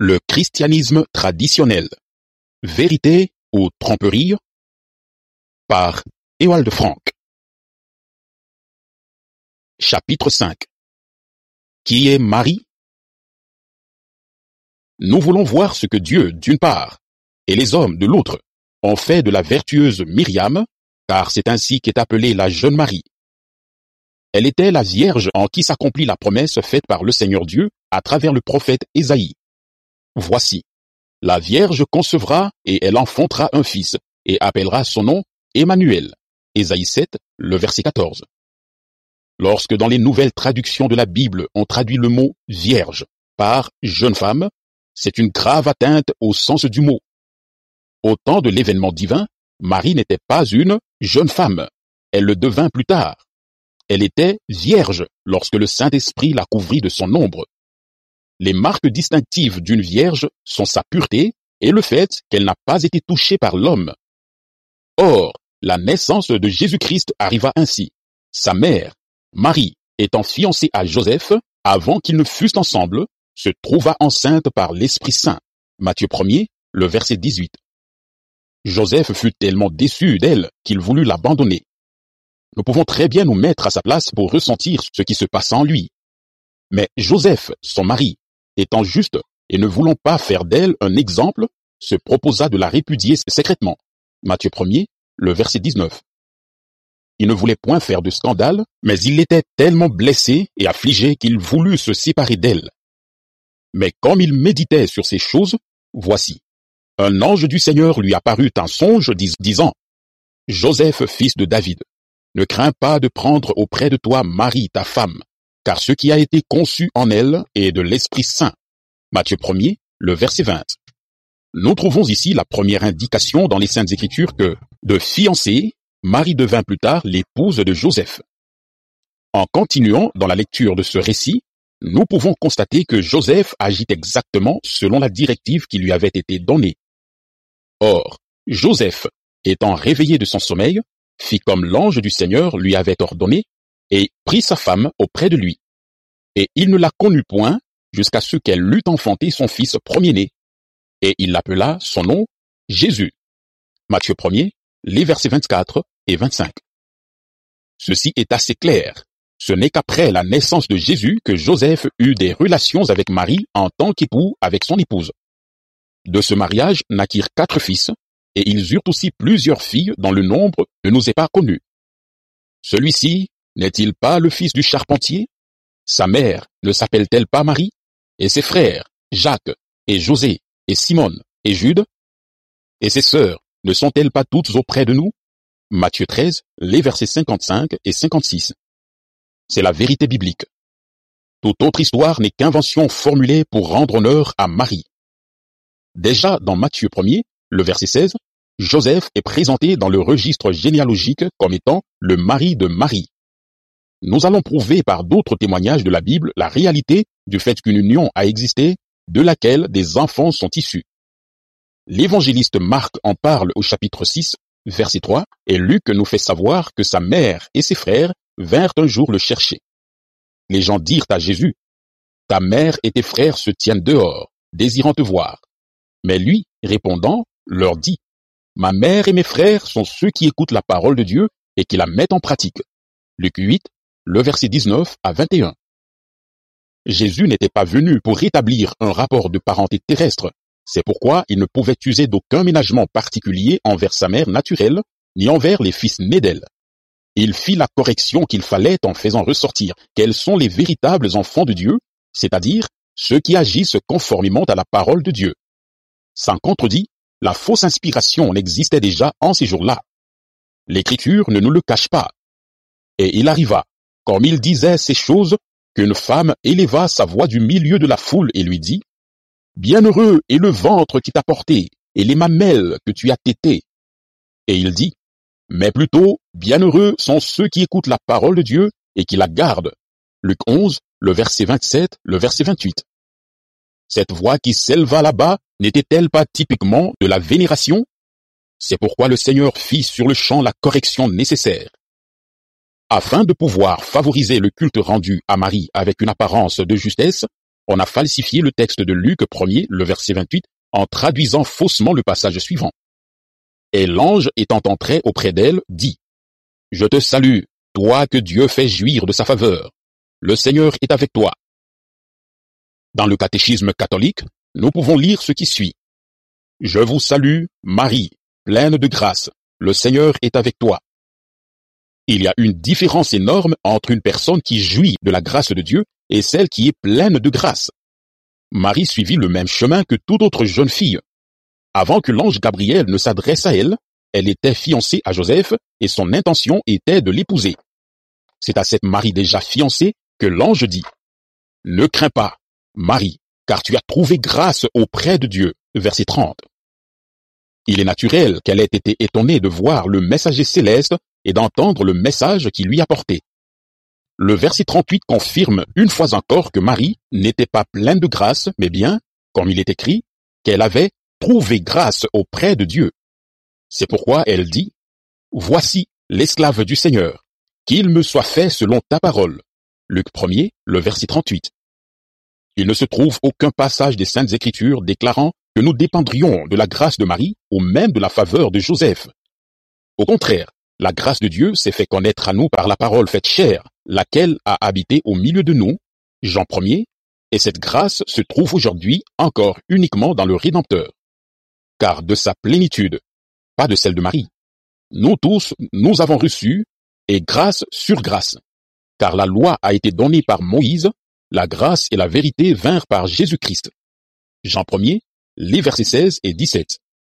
Le christianisme traditionnel. Vérité ou tromperie? Par Ewald Frank. Chapitre 5. Qui est Marie? Nous voulons voir ce que Dieu, d'une part, et les hommes, de l'autre, ont fait de la vertueuse Myriam, car c'est ainsi qu'est appelée la jeune Marie. Elle était la Vierge en qui s'accomplit la promesse faite par le Seigneur Dieu à travers le prophète Ésaïe. Voici, la Vierge concevra et elle enfantera un fils, et appellera son nom Emmanuel. Ésaïe 7, le verset 14. Lorsque dans les nouvelles traductions de la Bible on traduit le mot « vierge » par « jeune femme », c'est une grave atteinte au sens du mot. Au temps de l'événement divin, Marie n'était pas une jeune femme, elle le devint plus tard. Elle était vierge lorsque le Saint-Esprit la couvrit de son ombre. Les marques distinctives d'une vierge sont sa pureté et le fait qu'elle n'a pas été touchée par l'homme. Or, la naissance de Jésus-Christ arriva ainsi. Sa mère, Marie, étant fiancée à Joseph, avant qu'ils ne fussent ensemble, se trouva enceinte par l'Esprit Saint. Matthieu 1er, le verset 18. Joseph fut tellement déçu d'elle qu'il voulut l'abandonner. Nous pouvons très bien nous mettre à sa place pour ressentir ce qui se passa en lui. Mais Joseph, son mari, étant juste et ne voulant pas faire d'elle un exemple, se proposa de la répudier secrètement. Matthieu 1er, le verset 19. Il ne voulait point faire de scandale, mais il était tellement blessé et affligé qu'il voulut se séparer d'elle. Mais comme il méditait sur ces choses, voici, un ange du Seigneur lui apparut en songe disant, « Joseph, fils de David, ne crains pas de prendre auprès de toi Marie, ta femme, car ce qui a été conçu en elle est de l'Esprit Saint. » Matthieu 1er, le verset 20. Nous trouvons ici la première indication dans les Saintes Écritures que, de fiancée, Marie devint plus tard l'épouse de Joseph. En continuant dans la lecture de ce récit, nous pouvons constater que Joseph agit exactement selon la directive qui lui avait été donnée. Or, Joseph, étant réveillé de son sommeil, fit comme l'ange du Seigneur lui avait ordonné, et prit sa femme auprès de lui. Et il ne la connut point jusqu'à ce qu'elle eût enfanté son fils premier-né. Et il l'appela son nom Jésus. Matthieu 1er, les versets 24 et 25. Ceci est assez clair. Ce n'est qu'après la naissance de Jésus que Joseph eut des relations avec Marie en tant qu'époux avec son épouse. De ce mariage naquirent 4 fils, et ils eurent aussi plusieurs filles dont le nombre ne nous est pas connu. Celui-ci n'est-il pas le fils du charpentier? Sa mère ne s'appelle-t-elle pas Marie? Et ses frères, Jacques, et José, et Simone, et Jude? Et ses sœurs ne sont-elles pas toutes auprès de nous? Matthieu 13, les versets 55 et 56. C'est la vérité biblique. Toute autre histoire n'est qu'invention formulée pour rendre honneur à Marie. Déjà dans Matthieu 1er, le verset 16, Joseph est présenté dans le registre généalogique comme étant le mari de Marie. Nous allons prouver par d'autres témoignages de la Bible la réalité du fait qu'une union a existé de laquelle des enfants sont issus. L'évangéliste Marc en parle au chapitre 6, verset 3, et Luc nous fait savoir que sa mère et ses frères vinrent un jour le chercher. Les gens dirent à Jésus, « Ta mère et tes frères se tiennent dehors, désirant te voir. » Mais lui, répondant, leur dit, « Ma mère et mes frères sont ceux qui écoutent la parole de Dieu et qui la mettent en pratique. » Luc 8, le verset 19 à 21. Jésus n'était pas venu pour rétablir un rapport de parenté terrestre. C'est pourquoi il ne pouvait user d'aucun ménagement particulier envers sa mère naturelle, ni envers les fils nés d'elle. Il fit la correction qu'il fallait en faisant ressortir quels sont les véritables enfants de Dieu, c'est-à-dire ceux qui agissent conformément à la parole de Dieu. Sans contredit, la fausse inspiration existait déjà en ces jours-là. L'Écriture ne nous le cache pas. Et il arriva, comme il disait ces choses, qu'une femme éleva sa voix du milieu de la foule et lui dit, « Bienheureux est le ventre qui t'a porté, et les mamelles que tu as tétées. » Et il dit, « Mais plutôt, bienheureux sont ceux qui écoutent la parole de Dieu et qui la gardent. » Luc 11, le verset 27, le verset 28. Cette voix qui s'éleva là-bas n'était-elle pas typiquement de la vénération? C'est pourquoi le Seigneur fit sur le champ la correction nécessaire. Afin de pouvoir favoriser le culte rendu à Marie avec une apparence de justesse, on a falsifié le texte de Luc 1er, le verset 28, en traduisant faussement le passage suivant. Et l'ange étant entré auprès d'elle, dit, « Je te salue, toi que Dieu fait jouir de sa faveur. Le Seigneur est avec toi. » Dans le catéchisme catholique, nous pouvons lire ce qui suit. « Je vous salue, Marie, pleine de grâce. Le Seigneur est avec toi. » Il y a une différence énorme entre une personne qui jouit de la grâce de Dieu et celle qui est pleine de grâce. Marie suivit le même chemin que toute autre jeune fille. Avant que l'ange Gabriel ne s'adresse à elle, elle était fiancée à Joseph et son intention était de l'épouser. C'est à cette Marie déjà fiancée que l'ange dit, « Ne crains pas, Marie, car tu as trouvé grâce auprès de Dieu. » Verset 30. Il est naturel qu'elle ait été étonnée de voir le messager céleste et d'entendre le message qui lui apportait. Le verset 38 confirme une fois encore que Marie n'était pas pleine de grâce, mais bien, comme il est écrit, qu'elle avait trouvé grâce auprès de Dieu. C'est pourquoi elle dit, « Voici l'esclave du Seigneur, qu'il me soit fait selon ta parole. » Luc 1er, le verset 38. Il ne se trouve aucun passage des Saintes Écritures déclarant que nous dépendrions de la grâce de Marie ou même de la faveur de Joseph. Au contraire, la grâce de Dieu s'est fait connaître à nous par la parole faite chair, laquelle a habité au milieu de nous, Jean 1er, et cette grâce se trouve aujourd'hui encore uniquement dans le Rédempteur. Car de sa plénitude, pas de celle de Marie, nous tous, nous avons reçu, et grâce sur grâce. Car la loi a été donnée par Moïse, la grâce et la vérité vinrent par Jésus-Christ. Jean 1er, les versets 16 et 17.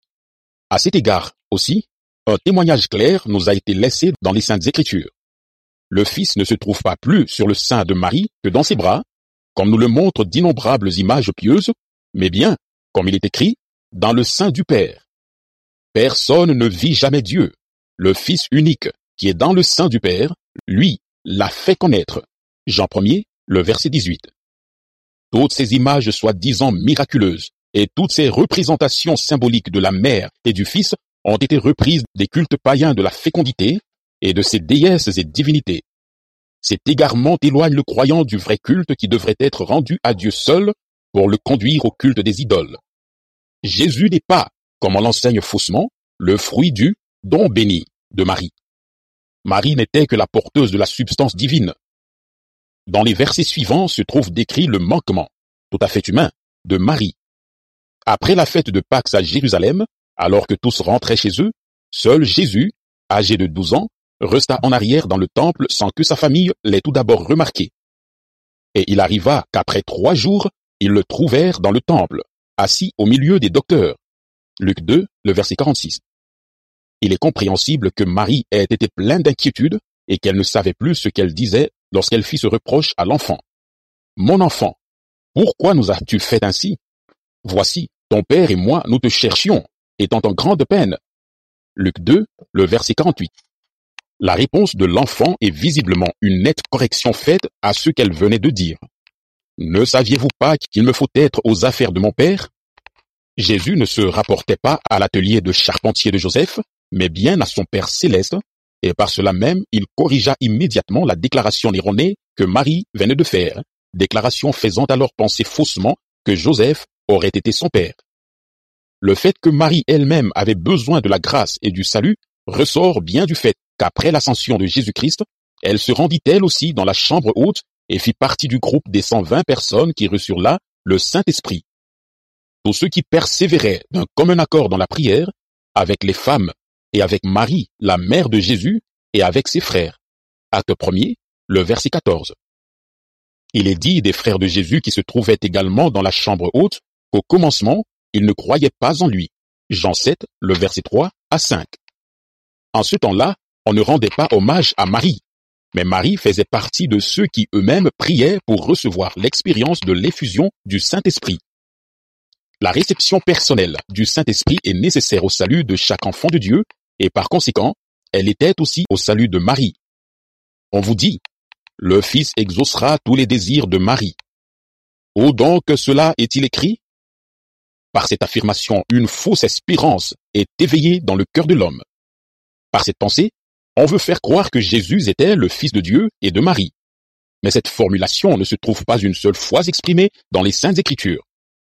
À cet égard aussi, un témoignage clair nous a été laissé dans les Saintes Écritures. Le Fils ne se trouve pas plus sur le sein de Marie que dans ses bras, comme nous le montrent d'innombrables images pieuses, mais bien, comme il est écrit, dans le sein du Père. Personne ne vit jamais Dieu. Le Fils unique, qui est dans le sein du Père, lui, l'a fait connaître. Jean 1er, le verset 18. Toutes ces images soi-disant miraculeuses et toutes ces représentations symboliques de la mère et du Fils ont été reprises des cultes païens de la fécondité et de ses déesses et divinités. Cet égarement éloigne le croyant du vrai culte qui devrait être rendu à Dieu seul pour le conduire au culte des idoles. Jésus n'est pas, comme on l'enseigne faussement, le fruit du don béni de Marie. Marie n'était que la porteuse de la substance divine. Dans les versets suivants se trouve décrit le manquement, tout à fait humain, de Marie. Après la fête de Pâques à Jérusalem, alors que tous rentraient chez eux, seul Jésus, âgé de 12 ans, resta en arrière dans le temple sans que sa famille l'ait tout d'abord remarqué. Et il arriva qu'après 3 jours, ils le trouvèrent dans le temple, assis au milieu des docteurs. Luc 2, le verset 46. Il est compréhensible que Marie ait été pleine d'inquiétude et qu'elle ne savait plus ce qu'elle disait lorsqu'elle fit ce reproche à l'enfant. « Mon enfant, pourquoi nous as-tu fait ainsi? Voici, ton père et moi, nous te cherchions, étant en grande peine. » Luc 2, le verset 48. La réponse de l'enfant est visiblement une nette correction faite à ce qu'elle venait de dire. « Ne saviez-vous pas qu'il me faut être aux affaires de mon père ?» Jésus ne se rapportait pas à l'atelier de charpentier de Joseph, mais bien à son Père céleste, et par cela même il corrigea immédiatement la déclaration erronée que Marie venait de faire, déclaration faisant alors penser faussement que Joseph aurait été son père. Le fait que Marie elle-même avait besoin de la grâce et du salut ressort bien du fait qu'après l'ascension de Jésus-Christ, elle se rendit elle aussi dans la chambre haute et fit partie du groupe des 120 personnes qui reçurent là le Saint-Esprit. Tous ceux qui persévéraient d'un commun accord dans la prière, avec les femmes et avec Marie, la mère de Jésus, et avec ses frères. Acte 1er, le verset 14. Il est dit des frères de Jésus qui se trouvaient également dans la chambre haute qu'au commencement, ils ne croyaient pas en lui. Jean 7, le verset 3 à 5. En ce temps-là, on ne rendait pas hommage à Marie, mais Marie faisait partie de ceux qui eux-mêmes priaient pour recevoir l'expérience de l'effusion du Saint-Esprit. La réception personnelle du Saint-Esprit est nécessaire au salut de chaque enfant de Dieu, et par conséquent, elle était aussi au salut de Marie. On vous dit, le Fils exaucera tous les désirs de Marie. Où donc cela est-il écrit? Par cette affirmation, une fausse espérance est éveillée dans le cœur de l'homme. Par cette pensée, on veut faire croire que Jésus était le Fils de Dieu et de Marie. Mais cette formulation ne se trouve pas une seule fois exprimée dans les Saintes Écritures.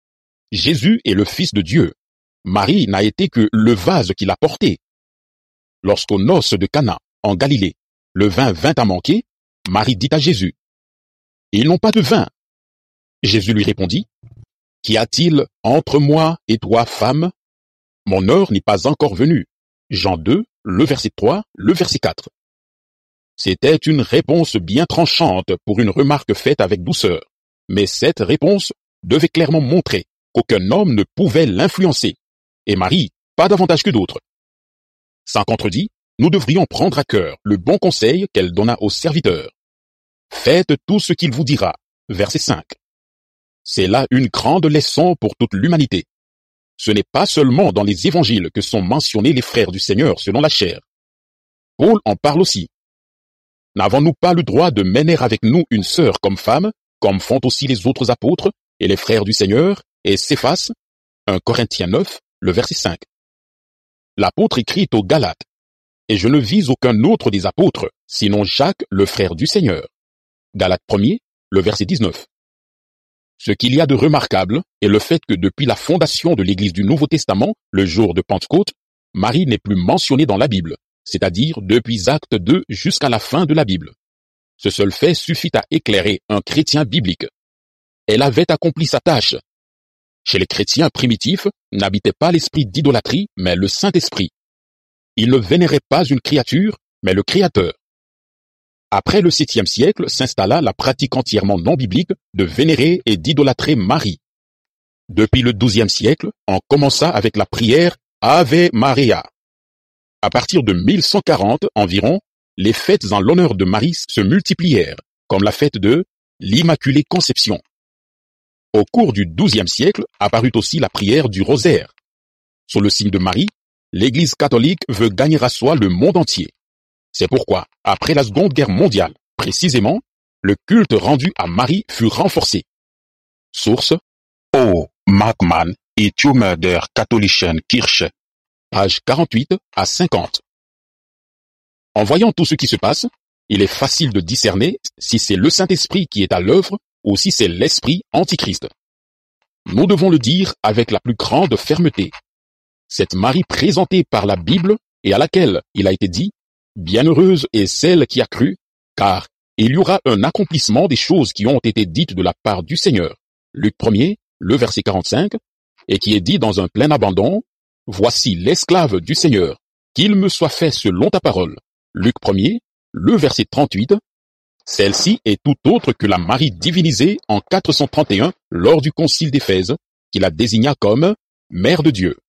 Jésus est le Fils de Dieu. Marie n'a été que le vase qu'il a porté. Lorsqu'aux noces de Cana, en Galilée, le vin vint à manquer, Marie dit à Jésus, « Ils n'ont pas de vin. » Jésus lui répondit, « Qu'y a-t-il entre moi et toi, femme? Mon heure n'est pas encore venue. » Jean 2, le verset 3, le verset 4. C'était une réponse bien tranchante pour une remarque faite avec douceur, mais cette réponse devait clairement montrer qu'aucun homme ne pouvait l'influencer, et Marie pas davantage que d'autres. Sans contredit, nous devrions prendre à cœur le bon conseil qu'elle donna aux serviteurs. Faites tout ce qu'il vous dira, verset 5. C'est là une grande leçon pour toute l'humanité. Ce n'est pas seulement dans les évangiles que sont mentionnés les frères du Seigneur selon la chair. Paul en parle aussi. N'avons-nous pas le droit de mener avec nous une sœur comme femme, comme font aussi les autres apôtres et les frères du Seigneur, et Céphas, 1 Corinthiens 9, le verset 5. L'apôtre écrit aux Galates, « Et je ne vise aucun autre des apôtres, sinon Jacques, le frère du Seigneur. » Galates 1er, le verset 19. Ce qu'il y a de remarquable est le fait que depuis la fondation de l'Église du Nouveau Testament, le jour de Pentecôte, Marie n'est plus mentionnée dans la Bible, c'est-à-dire depuis Acte 2 jusqu'à la fin de la Bible. Ce seul fait suffit à éclairer un chrétien biblique. Elle avait accompli sa tâche. Chez les chrétiens primitifs, n'habitait pas l'esprit d'idolâtrie, mais le Saint-Esprit. Ils ne vénéraient pas une créature, mais le Créateur. Après le 7e siècle s'installa la pratique entièrement non biblique de vénérer et d'idolâtrer Marie. Depuis le 12e siècle, on commença avec la prière Ave Maria. À partir de 1140 environ, les fêtes en l'honneur de Marie se multiplièrent, comme la fête de l'Immaculée Conception. Au cours du 12e siècle apparut aussi la prière du rosaire. Sous le signe de Marie, l'Église catholique veut gagner à soi le monde entier. C'est pourquoi, après la Seconde Guerre mondiale, précisément, le culte rendu à Marie fut renforcé. Source: O. Markmann et Tümer der katholischen Kirche, page 48 à 50. En voyant tout ce qui se passe, il est facile de discerner si c'est le Saint-Esprit qui est à l'œuvre ou si c'est l'esprit antichrist. Nous devons le dire avec la plus grande fermeté. Cette Marie présentée par la Bible et à laquelle il a été dit « Bienheureuse est celle qui a cru, car il y aura un accomplissement des choses qui ont été dites de la part du Seigneur. » Luc 1er, le verset 45, et qui est dit dans un plein abandon « Voici l'esclave du Seigneur, qu'il me soit fait selon ta parole. » Luc 1er, le verset 38. Celle-ci est tout autre que la Marie divinisée en 431 lors du concile d'Éphèse, qui la désigna comme Mère de Dieu.